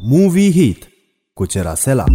Movie Hit cu Cerasela.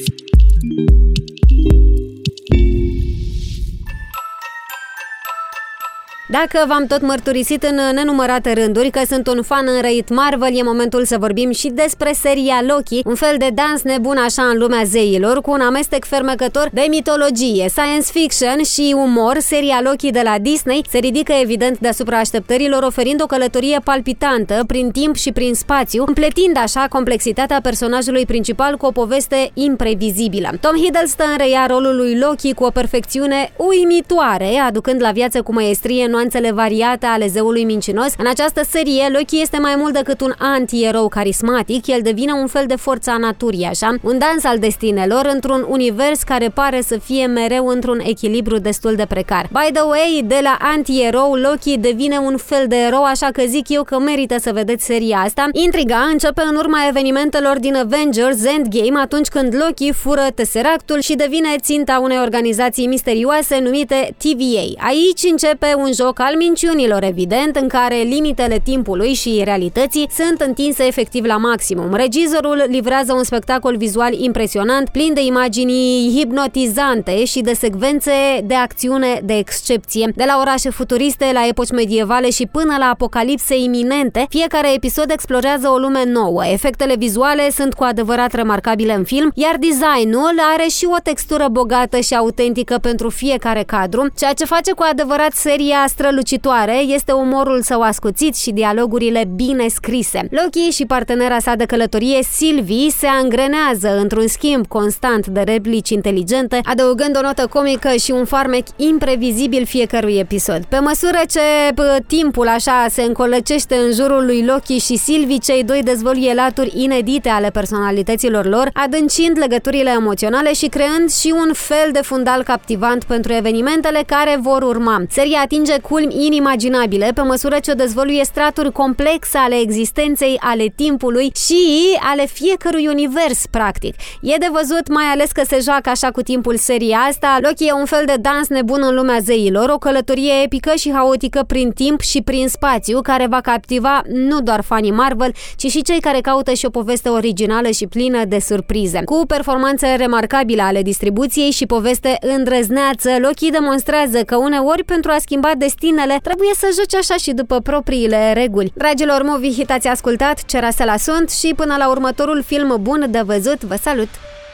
Dacă v-am tot mărturisit în nenumărate rânduri că sunt un fan înrăit Marvel, e momentul să vorbim și despre seria Loki, un fel de dans nebun așa în lumea zeilor, cu un amestec fermecător de mitologie, science fiction și umor. Seria Loki de la Disney se ridică evident deasupra așteptărilor, oferind o călătorie palpitantă prin timp și prin spațiu, împletind așa complexitatea personajului principal cu o poveste imprevizibilă. Tom Hiddleston reia rolul lui Loki cu o perfecțiune uimitoare, aducând la viață cu maestrie nuanțele variate ale zeului mincinos. În această serie, Loki este mai mult decât un anti-erou carismatic, el devine un fel de forță a naturii, așa, un dans al destinelor într-un univers care pare să fie mereu într-un echilibru destul de precar. By the way, de la anti-erou, Loki devine un fel de erou, așa că zic eu că merită să vedeți seria asta. Intriga începe în urma evenimentelor din Avengers Endgame, atunci când Loki fură Tesseractul și devine ținta unei organizații misterioase numite TVA. Aici începe un joc al minciunilor, evident, în care limitele timpului și realității sunt întinse efectiv la maximum. Regizorul livrează un spectacol vizual impresionant, plin de imagini hipnotizante și de secvențe de acțiune de excepție. De la orașe futuriste, la epoci medievale și până la apocalipse iminente, fiecare episod explorează o lume nouă. Efectele vizuale sunt cu adevărat remarcabile în film, iar designul are și o textură bogată și autentică pentru fiecare cadru. Ceea ce face cu adevărat seria strălucitoare este umorul său ascuțit și dialogurile bine scrise. Loki și partenera sa de călătorie, Sylvie, se angrenează într-un schimb constant de replici inteligente, adăugând o notă comică și un farmec imprevizibil fiecărui episod. Pe măsură ce timpul așa se încolăcește în jurul lui Loki și Sylvie, cei doi dezvăluie laturi inedite ale personalităților lor, adâncind legăturile emoționale și creând și un fel de fundal captivant pentru evenimentele care vor urma. Seria atinge culmi inimaginabile pe măsură ce o dezvăluie straturi complexe ale existenței, ale timpului și ale fiecărui univers, practic. E de văzut, mai ales că se joacă așa cu timpul seria asta. Loki e un fel de dans nebun în lumea zeilor, o călătorie epică și haotică prin timp și prin spațiu, care va captiva nu doar fanii Marvel, ci și cei care caută și o poveste originală și plină de surprize. Cu performanțe remarcabile ale distribuției și poveste îndrăzneață, Loki demonstrează că uneori, pentru a schimba destinele, trebuie să joci așa și după propriile reguli. Dragilor Movie Hit, ați ascultat, Cerasela sunt și până la următorul film bun de văzut, vă salut!